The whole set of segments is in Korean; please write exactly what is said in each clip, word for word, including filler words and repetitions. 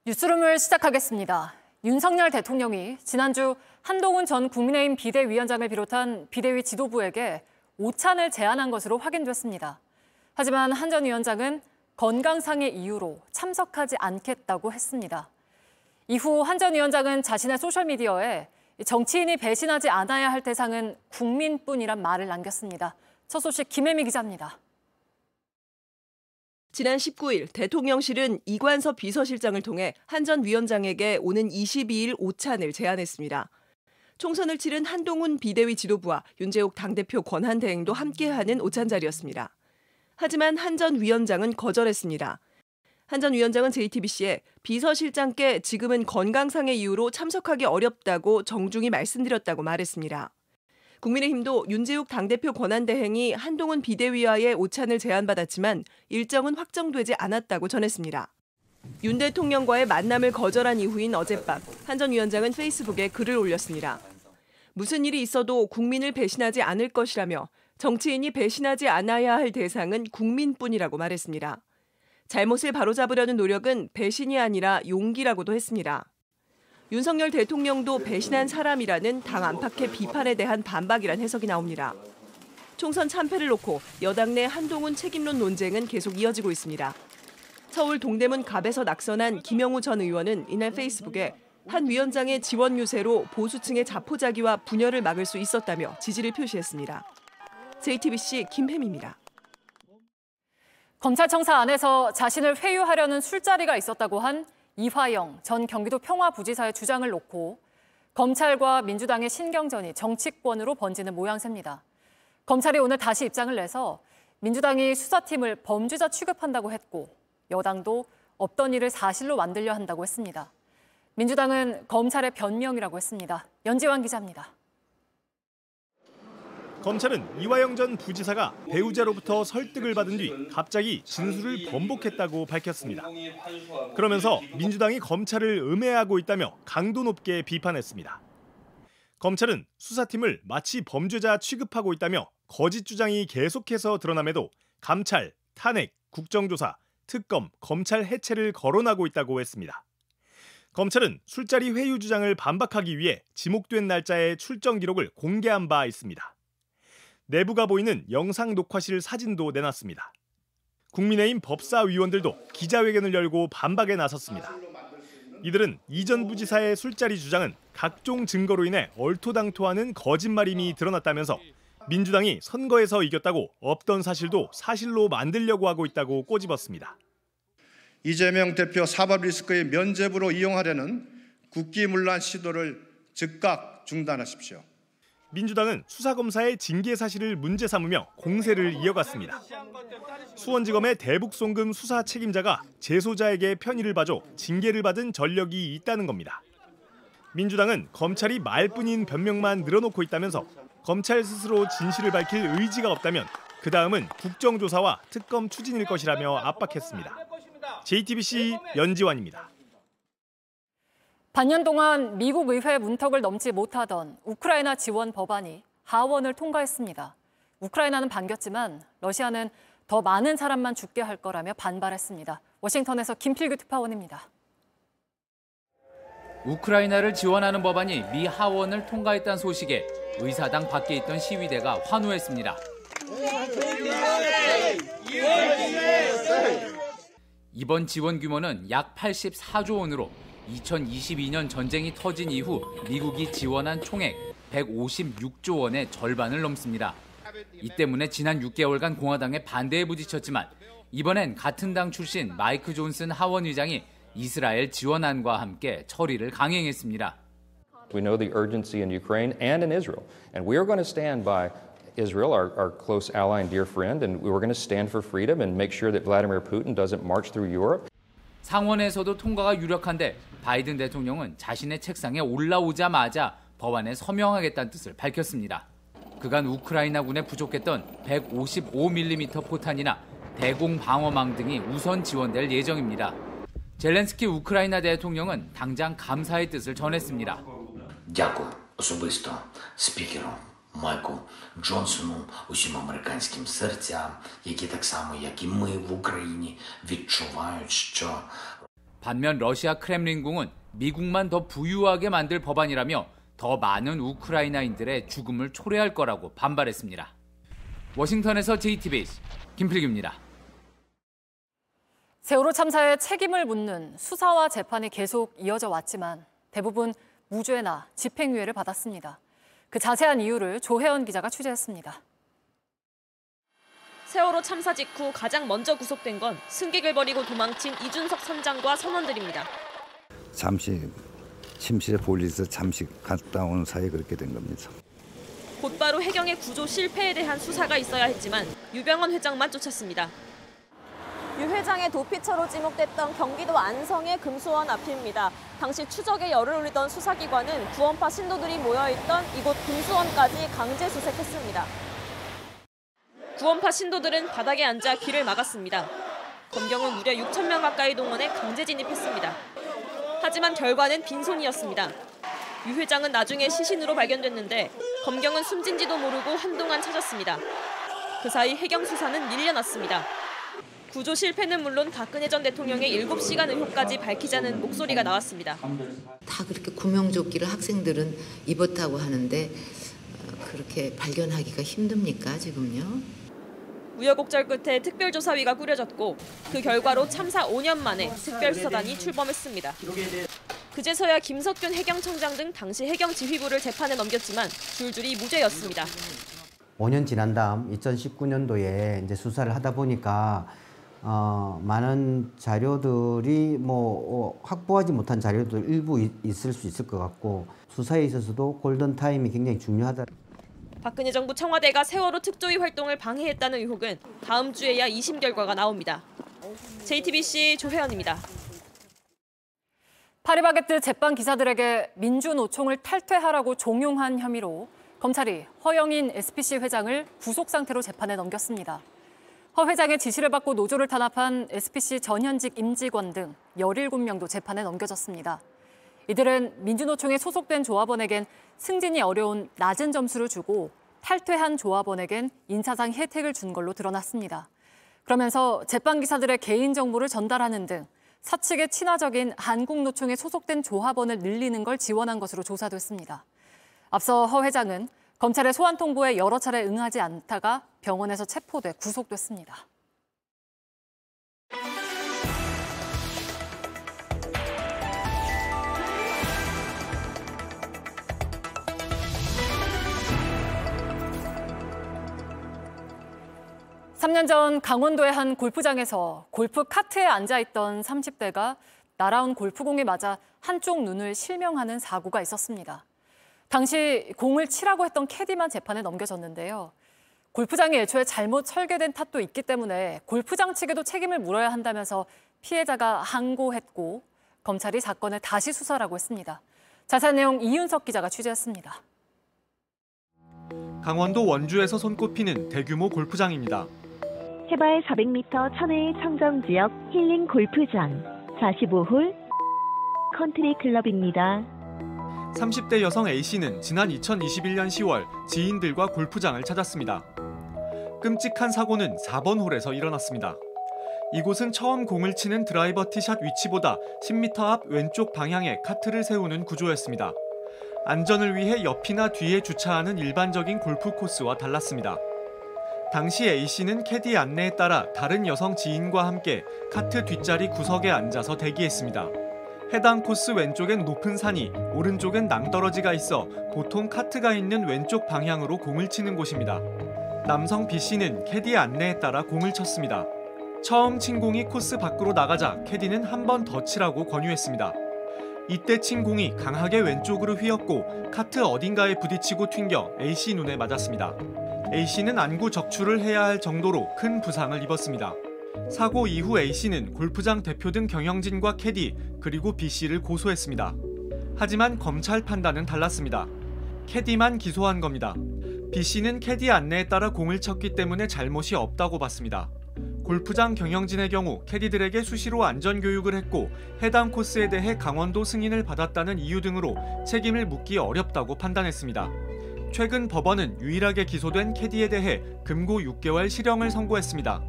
뉴스룸을 시작하겠습니다. 윤석열 대통령이 지난주 한동훈 전 국민의힘 비대위원장을 비롯한 비대위 지도부에게 오찬을 제안한 것으로 확인됐습니다. 하지만 한 전 위원장은 건강상의 이유로 참석하지 않겠다고 했습니다. 이후 한 전 위원장은 자신의 소셜미디어에 정치인이 배신하지 않아야 할 대상은 국민뿐이란 말을 남겼습니다. 첫 소식 김혜미 기자입니다. 지난 십구 일 대통령실은 이관섭 비서실장을 통해 한 전 위원장에게 오는 이십이 일 오찬을 제안했습니다. 총선을 치른 한동훈 비대위 지도부와 윤재욱 당대표 권한대행도 함께하는 오찬 자리였습니다. 하지만 한 전 위원장은 거절했습니다. 한 전 위원장은 제이티비씨에 비서실장께 지금은 건강상의 이유로 참석하기 어렵다고 정중히 말씀드렸다고 말했습니다. 국민의힘도 윤재욱 당대표 권한대행이 한동훈 비대위와의 오찬을 제안받았지만 일정은 확정되지 않았다고 전했습니다. 윤 대통령과의 만남을 거절한 이후인 어젯밤 한 전 위원장은 페이스북에 글을 올렸습니다. 무슨 일이 있어도 국민을 배신하지 않을 것이라며 정치인이 배신하지 않아야 할 대상은 국민뿐이라고 말했습니다. 잘못을 바로잡으려는 노력은 배신이 아니라 용기라고도 했습니다. 윤석열 대통령도 배신한 사람이라는 당 안팎의 비판에 대한 반박이란 해석이 나옵니다. 총선 참패를 놓고 여당 내 한동훈 책임론 논쟁은 계속 이어지고 있습니다. 서울 동대문 갑에서 낙선한 김영우 전 의원은 이날 페이스북에 한 위원장의 지원 유세로 보수층의 자포자기와 분열을 막을 수 있었다며 지지를 표시했습니다. 제이티비씨 김혜미입니다. 검찰청사 안에서 자신을 회유하려는 술자리가 있었다고 한 이화영 전 경기도 평화부지사의 주장을 놓고 검찰과 민주당의 신경전이 정치권으로 번지는 모양새입니다. 검찰이 오늘 다시 입장을 내서 민주당이 수사팀을 범죄자 취급한다고 했고 여당도 없던 일을 사실로 만들려 한다고 했습니다. 민주당은 검찰의 변명이라고 했습니다. 연지환 기자입니다. 검찰은 이화영 전 부지사가 배우자로부터 설득을 받은 뒤 갑자기 진술을 번복했다고 밝혔습니다. 그러면서 민주당이 검찰을 음해하고 있다며 강도 높게 비판했습니다. 검찰은 수사팀을 마치 범죄자 취급하고 있다며 거짓 주장이 계속해서 드러남에도 감찰, 탄핵, 국정조사, 특검, 검찰 해체를 거론하고 있다고 했습니다. 검찰은 술자리 회유 주장을 반박하기 위해 지목된 날짜의 출정 기록을 공개한 바 있습니다. 내부가 보이는 영상 녹화실 사진도 내놨습니다. 국민의힘 법사위원들도 기자회견을 열고 반박에 나섰습니다. 이들은 이 전 부지사의 술자리 주장은 각종 증거로 인해 얼토당토하는 거짓말임이 드러났다면서 민주당이 선거에서 이겼다고 없던 사실도 사실로 만들려고 하고 있다고 꼬집었습니다. 이재명 대표 사법 리스크의 면죄부로 이용하려는 국기문란 시도를 즉각 중단하십시오. 민주당은 수사검사의 징계 사실을 문제 삼으며 공세를 이어갔습니다. 수원지검의 대북송금 수사 책임자가 재소자에게 편의를 봐줘 징계를 받은 전력이 있다는 겁니다. 민주당은 검찰이 말뿐인 변명만 늘어놓고 있다면서 검찰 스스로 진실을 밝힐 의지가 없다면 그 다음은 국정조사와 특검 추진일 것이라며 압박했습니다. 제이티비씨 연지환입니다. 반년 동안 미국 의회 문턱을 넘지 못하던 우크라이나 지원 법안이 하원을 통과했습니다. 우크라이나는 반겼지만 러시아는 더 많은 사람만 죽게 할 거라며 반발했습니다. 워싱턴에서 김필규 특파원입니다. 우크라이나를 지원하는 법안이 미 하원을 통과했다는 소식에 의사당 밖에 있던 시위대가 환호했습니다. 이번 지원 규모는 약 팔십사조 원으로 이천이십이 년 전쟁이 터진 이후 미국이 지원한 총액 백오십육조 원의 절반을 넘습니다. 이 때문에 지난 육 개월간 공화당의 반대에 부딪혔지만 이번엔 같은 당 출신 마이크 존슨 하원 의장이 이스라엘 지원안과 함께 처리를 강행했습니다. We know the urgency in Ukraine and in Israel, and we are going to stand by Israel, our, our close ally and dear friend, and we're going to stand for freedom and make sure that Vladimir Putin doesn't march through Europe. 상원에서도 통과가 유력한데 바이든 대통령은 자신의 책상에 올라오자마자 법안에 서명하겠다는 뜻을 밝혔습니다. 그간 우크라이나군에 부족했던 백오십오 밀리미터 포탄이나 대공 방어망 등이 우선 지원될 예정입니다. 젤렌스키 우크라이나 대통령은 당장 감사의 뜻을 전했습니다. Дякую особисто спікеру Майку Джонсону, усім американським серцям, які так само, як і ми в Україні, відчувають, що 반면 러시아 크렘린궁은 미국만 더 부유하게 만들 법안이라며 더 많은 우크라이나인들의 죽음을 초래할 거라고 반발했습니다. 워싱턴에서 제이티비씨 김필규입니다. 세월호 참사의 책임을 묻는 수사와 재판이 계속 이어져 왔지만 대부분 무죄나 집행유예를 받았습니다. 그 자세한 이유를 조혜연 기자가 취재했습니다. 세월호 참사 직후 가장 먼저 구속된 건 승객을 버리고 도망친 이준석 선장과 선원들입니다. 잠시 침실에 볼일에서 잠시 갔다 온 사이에 그렇게 된 겁니다. 곧바로 해경의 구조 실패에 대한 수사가 있어야 했지만 유병헌 회장만 쫓았습니다. 유 회장의 도피처로 지목됐던 경기도 안성의 금수원 앞입니다. 당시 추적에 열을 올리던 수사기관은 구원파 신도들이 모여있던 이곳 금수원까지 강제 수색했습니다. 구원파 신도들은 바닥에 앉아 길을 막았습니다. 검경은 무려 육천 명 가까이 동원해 강제 진입했습니다. 하지만 결과는 빈손이었습니다. 유 회장은 나중에 시신으로 발견됐는데 검경은 숨진지도 모르고 한동안 찾았습니다. 그 사이 해경 수사는 밀려났습니다. 구조 실패는 물론 박근혜 전 대통령의 일곱 시간 의혹까지 밝히자는 목소리가 나왔습니다. 다 그렇게 구명조끼를 학생들은 입었다고 하는데 그렇게 발견하기가 힘듭니까 지금요? 우여곡절 끝에 특별조사위가 꾸려졌고 그 결과로 참사 오 년 만에 특별수사단이 출범했습니다. 그제서야 김석균 해경청장 등 당시 해경지휘부를 재판에 넘겼지만 줄줄이 무죄였습니다. 오 년 지난 다음 이천십구 년도에 이제 수사를 하다 보니까 어, 많은 자료들이 뭐 어, 확보하지 못한 자료들 일부 이, 있을 수 있을 것 같고 수사에 있어서도 골든 타임이 굉장히 중요하다. 박근혜 정부 청와대가 세월호 특조위 활동을 방해했다는 의혹은 다음 주에야 이심 결과가 나옵니다. 제이티비씨 조혜연입니다. 파리바게뜨 제빵 기사들에게 민주노총을 탈퇴하라고 종용한 혐의로 검찰이 허영인 에스피씨 회장을 구속 상태로 재판에 넘겼습니다. 허 회장의 지시를 받고 노조를 탄압한 에스피씨 전현직 임직원 등 열일곱 명도 재판에 넘겨졌습니다. 이들은 민주노총에 소속된 조합원에겐 승진이 어려운 낮은 점수를 주고 탈퇴한 조합원에겐 인사상 혜택을 준 걸로 드러났습니다. 그러면서 제빵기사들의 개인정보를 전달하는 등 사측에 친화적인 한국노총에 소속된 조합원을 늘리는 걸 지원한 것으로 조사됐습니다. 앞서 허 회장은 검찰의 소환 통보에 여러 차례 응하지 않다가 병원에서 체포돼 구속됐습니다. 삼 년 전 강원도의 한 골프장에서 골프 카트에 앉아있던 삼십 대가 날아온 골프공에 맞아 한쪽 눈을 실명하는 사고가 있었습니다. 당시 공을 치라고 했던 캐디만 재판에 넘겨졌는데요. 골프장이 애초에 잘못 설계된 탓도 있기 때문에 골프장 측에도 책임을 물어야 한다면서 피해자가 항고했고 검찰이 사건을 다시 수사라고 했습니다. 자세한 내용 이윤석 기자가 취재했습니다. 강원도 원주에서 손꼽히는 대규모 골프장입니다. 해발 사백 미터 천혜의 청정지역 힐링 골프장 사십오 홀 컨트리 클럽입니다. 삼십 대 여성 A씨는 지난 이천이십일 년 시월 지인들과 골프장을 찾았습니다. 끔찍한 사고는 사 번 홀에서 일어났습니다. 이곳은 처음 공을 치는 드라이버 티샷 위치보다 십 미터 앞 왼쪽 방향에 카트를 세우는 구조였습니다. 안전을 위해 옆이나 뒤에 주차하는 일반적인 골프 코스와 달랐습니다. 당시 A씨는 캐디 안내에 따라 다른 여성 지인과 함께 카트 뒷자리 구석에 앉아서 대기했습니다. 해당 코스 왼쪽엔 높은 산이, 오른쪽엔 낭떠러지가 있어 보통 카트가 있는 왼쪽 방향으로 공을 치는 곳입니다. 남성 B씨는 캐디 안내에 따라 공을 쳤습니다. 처음 친 공이 코스 밖으로 나가자 캐디는 한 번 더 치라고 권유했습니다. 이때 친 공이 강하게 왼쪽으로 휘었고 카트 어딘가에 부딪히고 튕겨 A씨 눈에 맞았습니다. A씨는 안구 적출을 해야 할 정도로 큰 부상을 입었습니다. 사고 이후 A씨는 골프장 대표 등 경영진과 캐디 그리고 B씨를 고소했습니다. 하지만 검찰 판단은 달랐습니다. 캐디만 기소한 겁니다. B씨는 캐디 안내에 따라 공을 쳤기 때문에 잘못이 없다고 봤습니다. 골프장 경영진의 경우 캐디들에게 수시로 안전교육을 했고 해당 코스에 대해 강원도 승인을 받았다는 이유 등으로 책임을 묻기 어렵다고 판단했습니다. 최근 법원은 유일하게 기소된 캐디에 대해 금고 육 개월 실형을 선고했습니다.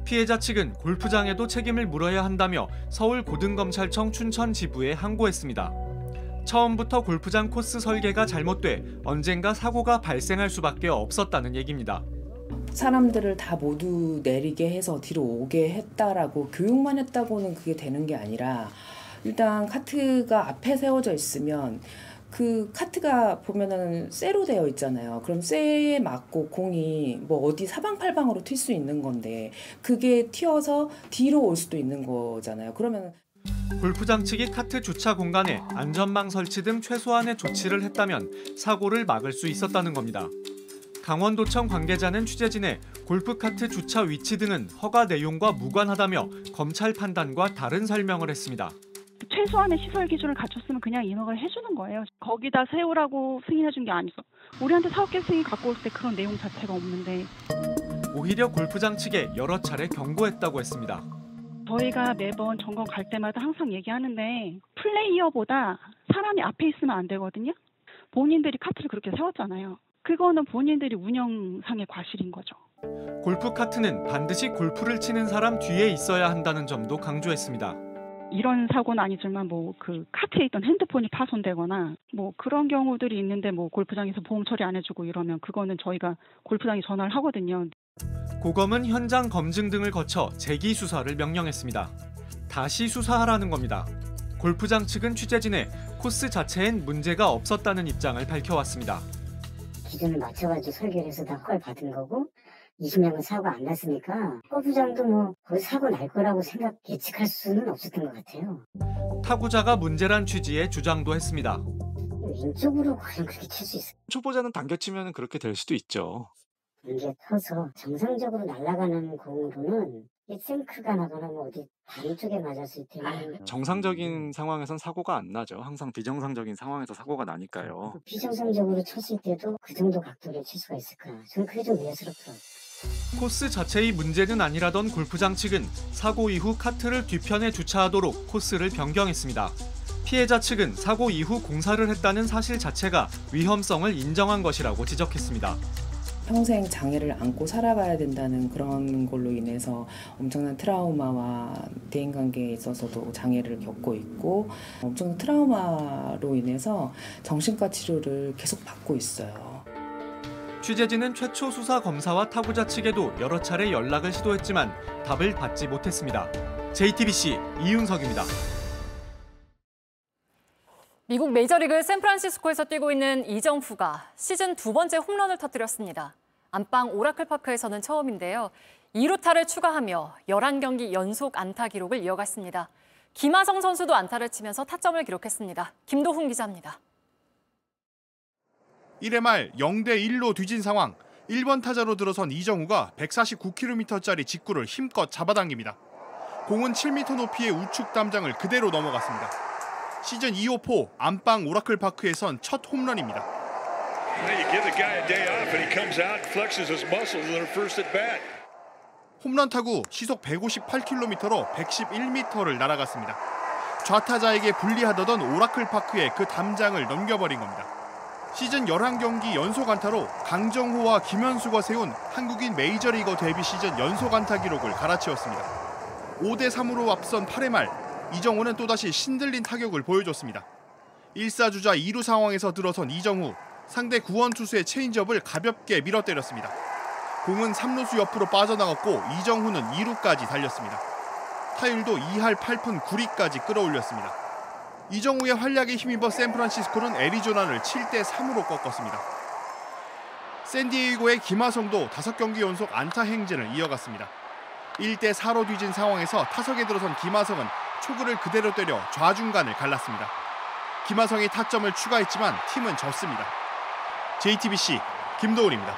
피해자 측은 골프장에도 책임을 물어야 한다며 서울고등검찰청 춘천지부에 항고했습니다. 처음부터 골프장 코스 설계가 잘못돼 언젠가 사고가 발생할 수밖에 없었다는 얘기입니다. 사람들을 다 모두 내리게 해서 뒤로 오게 했다라고 교육만 했다고는 그게 되는 게 아니라 일단 카트가 앞에 세워져 있으면 그 카트가 보면은 쇠로 되어 있잖아요. 그럼 쇠에 맞고 공이 뭐 어디 사방팔방으로 튈 수 있는 건데 그게 튀어서 뒤로 올 수도 있는 거잖아요. 그러면 골프장 측이 카트 주차 공간에 안전망 설치 등 최소한의 조치를 했다면 사고를 막을 수 있었다는 겁니다. 강원도청 관계자는 취재진에 골프카트 주차 위치 등은 허가 내용과 무관하다며 검찰 판단과 다른 설명을 했습니다. 최소한의 시설 기준을 갖췄으면 그냥 인허가를 해주는 거예요. 거기다 세우라고 승인해준 게 아니죠. 우리한테 사업계 승인 갖고 올 때 그런 내용 자체가 없는데. 오히려 골프장 측에 여러 차례 경고했다고 했습니다. 저희가 매번 점검 갈 때마다 항상 얘기하는데 플레이어보다 사람이 앞에 있으면 안 되거든요. 본인들이 카트를 그렇게 세웠잖아요. 그거는 본인들이 운영상의 과실인 거죠. 골프카트는 반드시 골프를 치는 사람 뒤에 있어야 한다는 점도 강조했습니다. 이런 사고는 아니지만 뭐 그 카트에 있던 핸드폰이 파손되거나 뭐 그런 경우들이 있는데 뭐 골프장에서 보험 처리 안 해주고 이러면 그거는 저희가 골프장에 전화를 하거든요. 고검은 현장 검증 등을 거쳐 재기 수사를 명령했습니다. 다시 수사하라는 겁니다. 골프장 측은 취재진에 코스 자체엔 문제가 없었다는 입장을 밝혀왔습니다. 기준을 맞춰가지고 설계를 해서 다 허가를 받은 거고 이십 년간 사고가 안 났으니까 골프장도 뭐 거기 사고 날 거라고 생각 예측할 수는 없었던 것 같아요. 타구자가 문제란 취지의 주장도 했습니다. 왼쪽으로 과연 그렇게 칠 수 있어요? 초보자는 당겨치면 그렇게 될 수도 있죠. 이게 커서 정상적으로 날아가는 공으로는 생크가 나거나 뭐 어디 다리 쪽에 맞았을 때는 정상적인 상황에선 사고가 안 나죠. 항상 비정상적인 상황에서 사고가 나니까요. 비정상적으로 쳤을 때도 그 정도 각도로 칠 수가 있을까? 저는 그게 좀 의아스럽더라고요. 코스 자체의 문제는 아니라던 골프장 측은 사고 이후 카트를 뒤편에 주차하도록 코스를 변경했습니다. 피해자 측은 사고 이후 공사를 했다는 사실 자체가 위험성을 인정한 것이라고 지적했습니다. 평생 장애를 안고 살아가야 된다는 그런 걸로 인해서 엄청난 트라우마와 대인관계에 있어서도 장애를 겪고 있고 엄청난 트라우마로 인해서 정신과 치료를 계속 받고 있어요. 취재진은 최초 수사 검사와 타구자 측에도 여러 차례 연락을 시도했지만 답을 받지 못했습니다. 제이티비씨 이윤석입니다. 미국 메이저리그 샌프란시스코에서 뛰고 있는 이정후가 시즌 두 번째 홈런을 터뜨렸습니다. 안방 오라클파크에서는 처음인데요. 이 루타를 추가하며 열한 경기 연속 안타 기록을 이어갔습니다. 김하성 선수도 안타를 치면서 타점을 기록했습니다. 김도훈 기자입니다. 일 회 말 영 대 일로 뒤진 상황. 일 번 타자로 들어선 이정후가 백사십구 킬로미터짜리 직구를 힘껏 잡아당깁니다. 공은 칠 미터 높이의 우측 담장을 그대로 넘어갔습니다. 시즌 이 호포 안방 오라클파크에선 첫 홈런입니다. 홈런 타구 시속 백오십팔 킬로미터로 백십일 미터를 날아갔습니다. 좌타자에게 불리하던 오라클파크에 그 담장을 넘겨버린 겁니다. 시즌 열한 경기 연속 안타로 강정호와 김현수가 세운 한국인 메이저리거 데뷔 시즌 연속 안타 기록을 갈아치웠습니다. 오 대 삼으로 앞선 팔 회 말 이정후는 또다시 신들린 타격을 보여줬습니다. 일 사 주자 이 루 상황에서 들어선 이정후, 상대 구원 투수의 체인지업을 가볍게 밀어때렸습니다. 공은 삼 루수 옆으로 빠져나갔고 이정후는 이 루까지 달렸습니다. 타율도 이 할 팔 푼 구 리까지 끌어올렸습니다. 이정후의 활약에 힘입어 샌프란시스코는 애리조나를 칠 대 삼으로 꺾었습니다. 샌디에이고의 김하성도 다섯 경기 연속 안타 행진을 이어갔습니다. 일 대 사로 뒤진 상황에서 타석에 들어선 김하성은 초구를 그대로 때려 좌중간을 갈랐습니다. 김하성이 타점을 추가했지만 팀은 졌습니다. 제이티비씨 김도훈입니다.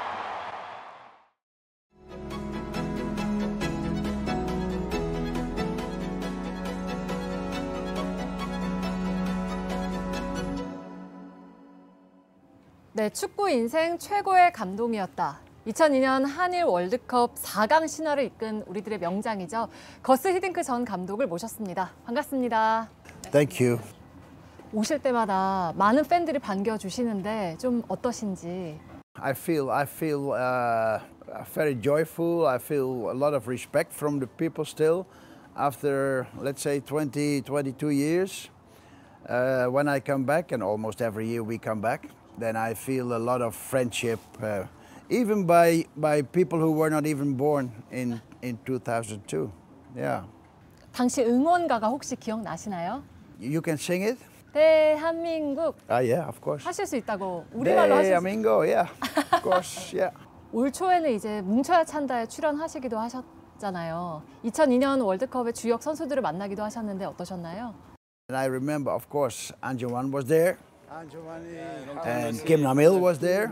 네, 축구 인생 최고의 감동이었다. 이천이 년 한일 월드컵 사 강 신화를 이끈 우리들의 명장이죠. 거스 히딩크 전 감독을 모셨습니다. 반갑습니다. Thank you. 오실 때마다 많은 팬들이 반겨주시는데 좀 어떠신지? I feel I feel uh, very joyful. I feel a lot of respect from the people still after, let's say, twenty, twenty-two years. Uh, when I come back, and almost every year we come back, then I feel a lot of friendship, uh, even by, by people who were not even born in, in two thousand two. Yeah. 당시 응원가가 혹시 기억나시나요? You can sing it? 대한민국. Ah, yeah, of course. 하실 수 있다고 우리말로 하실 수. 대한민국, yeah, of course, yeah. 올 초에는 이제 뭉쳐야 찬다에 출연하시기도 하셨잖아요. 이천이 년 월드컵의 주역 선수들을 만나기도 하셨는데 어떠셨나요? And I remember, of course, Anjouan was there, and Kim Nam-il was there.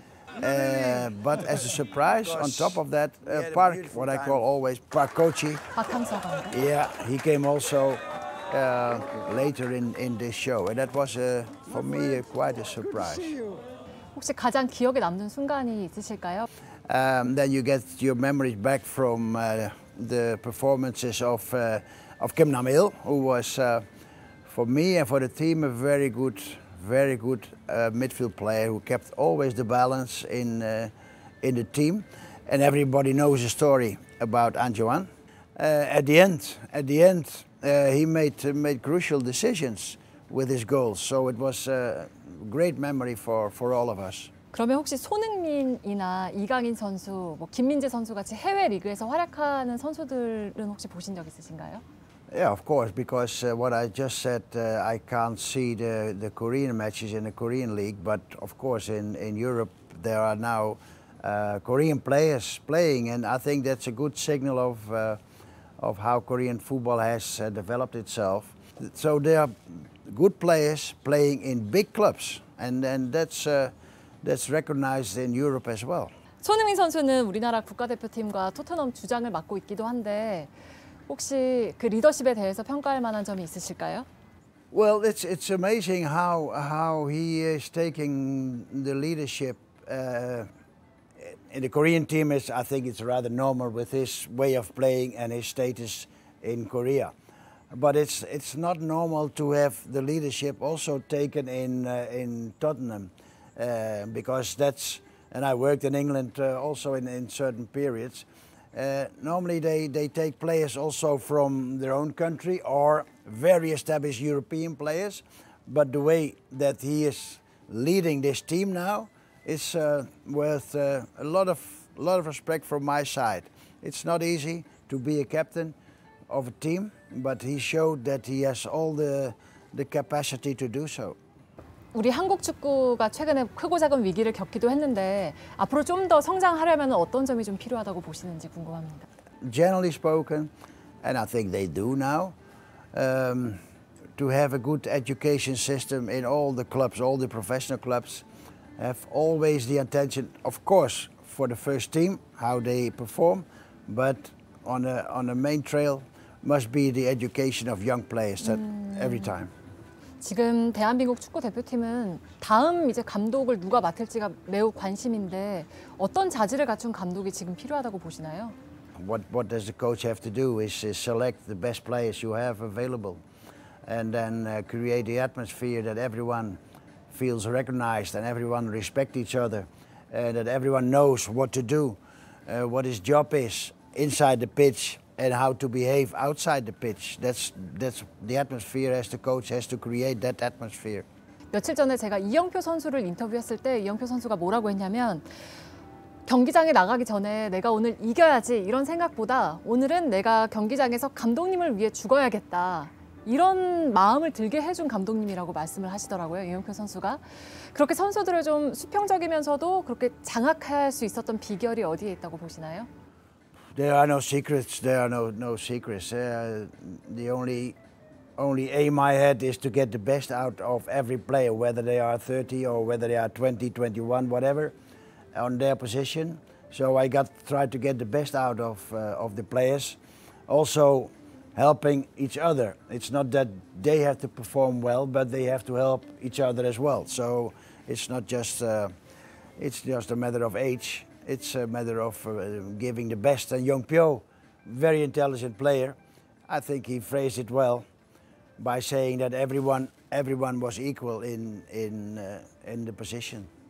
Uh, but as a surprise, on top of that, uh, Park, what I call always Park Kochi. Yeah, he came also uh, later in, in this show, and that was uh, for me uh, quite a surprise. 혹시 가장 기억에 남는 순간이 있으실까요? Um, then you get your memories back from uh, the performances of uh, of Kim Nam-il, who was, uh, for me and for the team, a very good. Very good uh, midfield player who kept always the balance in uh, in the team, and everybody knows the story about Anjouan. Uh, at the end, at the end, uh, he made uh, made crucial decisions with his goals. So it was a great memory for for all of us. 그러면 혹시 손흥민이나 이강인 선수, 뭐 김민재 선수 같이 해외 리그에서 활약하는 선수들은 혹시 보신 적 있으신가요? Yeah, of course, because uh, what I just said, uh, I can't see the, the Korean matches in the Korean league, but of course in, in Europe there are now uh, Korean players playing, and I think that's a good signal of, uh, of how Korean football has uh, developed itself. So there are good players playing in big clubs, and, and that's, uh, that's recognized in Europe as well. 손흥민 선수는 우리나라 국가대표팀과 토트넘 주장을 맡고 있기도 한데 혹시 그 리더십에 대해서 평가할 만한 점이 있으실까요? Well, it's it's amazing how how he is taking the leadership uh, in the Korean team. Is I think it's rather normal with his way of playing and his status in Korea, but it's it's not normal to have the leadership also taken in uh, in Tottenham uh, because that's, and I worked in England uh, also in in certain periods. Uh, normally they, they take players also from their own country or very established European players, but the way that he is leading this team now is uh, worth uh, a lot of, a lot of respect from my side. It's not easy to be a captain of a team, but he showed that he has all the, the capacity to do so. 우리 한국 축구가 최근에 크고 작은 위기를 겪기도 했는데 앞으로 좀 더 성장하려면 어떤 점이 좀 필요하다고 보시는지 궁금합니다. Generally spoken, and I think they do now, um, to have a good education system in all the clubs, all the professional clubs, have always the intention, of course, for the first team, how they perform, but on a, on a main trail must be the education of young players that 음. every time. 지금 대한민국 축구 대표팀은 다음 이제 감독을 누가 맡을지가 매우 관심인데 어떤 자질을 갖춘 감독이 지금 필요하다고 보시나요? What what does the coach have to do is, is select the best players you have available, and then uh, create the atmosphere that everyone feels recognized and everyone respect each other, and that everyone knows what to do, uh, what his job is inside the pitch. And how to behave outside the pitch. That's that's the atmosphere as the coach has to create that atmosphere. 며칠 전에 제가 이영표 선수를 인터뷰했을 때 이영표 선수가 뭐라고 했냐면 경기장에 나가기 전에 내가 오늘 이겨야지 이런 생각보다 오늘은 내가 경기장에서 감독님을 위해 죽어야겠다. 이런 마음을 들게 해준 감독님이라고 말씀을 하시더라고요. 이영표 선수가. 그렇게 선수들을 좀 수평적이면서도 그렇게 장악할 수 있었던 비결이 어디에 있다고 보시나요? There are no secrets. There are no no secrets. Uh, the only only aim I had is to get the best out of every player, whether they are thirty or whether they are twenty, twenty-one, whatever, on their position. So I got tried to get the best out of uh, of the players, also helping each other. It's not that they have to perform well, but they have to help each other as well. So it's not just uh, it's just a matter of age. It's a matter of uh, giving the best. And Young Pyo, very intelligent player, I think he phrased it well by saying that everyone everyone was equal in in uh, in the position.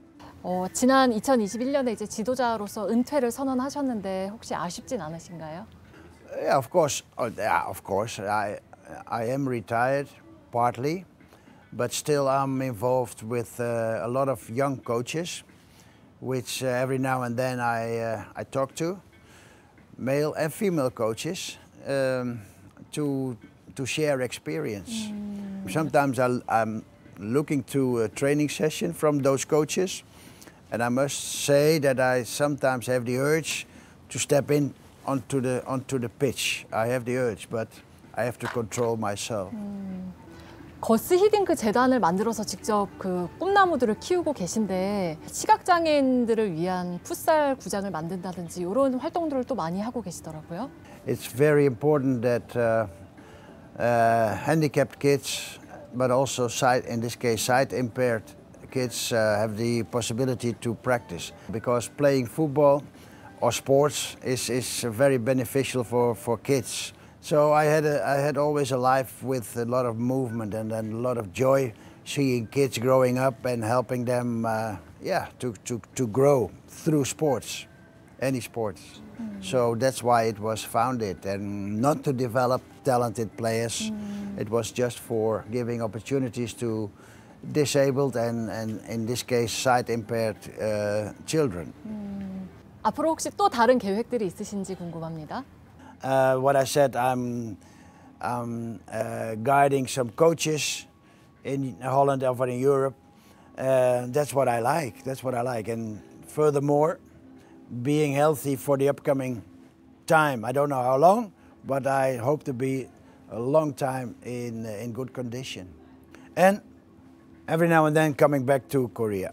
어, 지난 이천이십일 년에 이제 지도자로서 은퇴를 선언하셨는데 혹시 아쉽진 않으신가요? Yeah, of course. Oh, yeah, of course. I I am retired partly, but still I'm involved with uh, a lot of young coaches, which uh, every now and then I uh, I talk to, male and female coaches, um, to to share experience. Mm. Sometimes I'll, I'm looking to a training session from those coaches, and I must say that I sometimes have the urge to step in onto the onto the pitch. I have the urge, but I have to control myself. 음, 거스 히딩크 재단을 만들어서 직접 그 꿈나무들을 키우고 계신데 시각장애인들을 위한 풋살 구장을 만든다든지 이런 활동들을 또 많이 하고 계시더라고요. It's very important that uh, uh, handicapped kids, but also sight, in this case sight impaired kids, uh, have the possibility to practice, because playing football or sports is, is very beneficial for, for kids. So I had, a, I had always a life with a lot of movement and, and a lot of joy seeing kids growing up and helping them uh, yeah, to, to, to grow through sports, any sports. Mm. So that's why it was founded, and not to develop talented players. Mm. It was just for giving opportunities to disabled and, and in this case sight impaired uh, children. 음, 앞으로 혹시 또 다른 계획들이 있으신지 궁금합니다. Uh, what I said, I'm, I'm uh, guiding some coaches in Holland or in Europe. Uh, that's what I like. That's what I like. And furthermore, being healthy for the upcoming time. I don't know how long, but I hope to be a long time in in good condition. And every now and then coming back to Korea.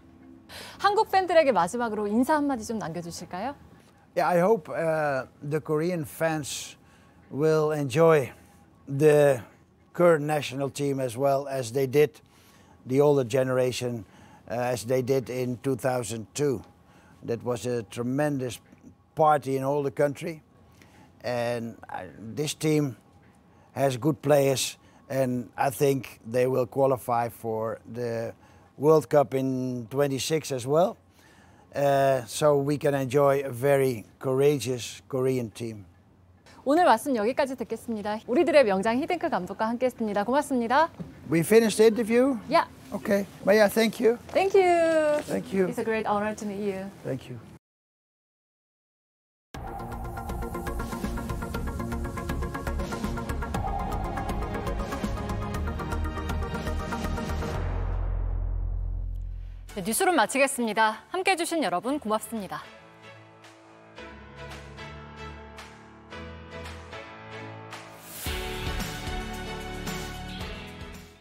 한국 팬들에게 마지막으로 인사 한마디 좀 남겨주실까요? Yeah, I hope uh, the Korean fans will enjoy the current national team as well as they did the older generation, uh, as they did in two thousand two. That was a tremendous party in all the country, and uh, this team has good players, and I think they will qualify for the World Cup in twenty-six as well. Uh, so we can enjoy a very courageous Korean team. 오늘 말씀 여기까지 듣겠습니다. 우리들의 명장 히딩크 감독과 함께했습니다. 고맙습니다. We finished the interview? Yeah. Okay. May I thank you? Thank you. Thank you. It's a great honor to meet you. Thank you. 네, 뉴스룸 마치겠습니다. 함께해 주신 여러분 고맙습니다.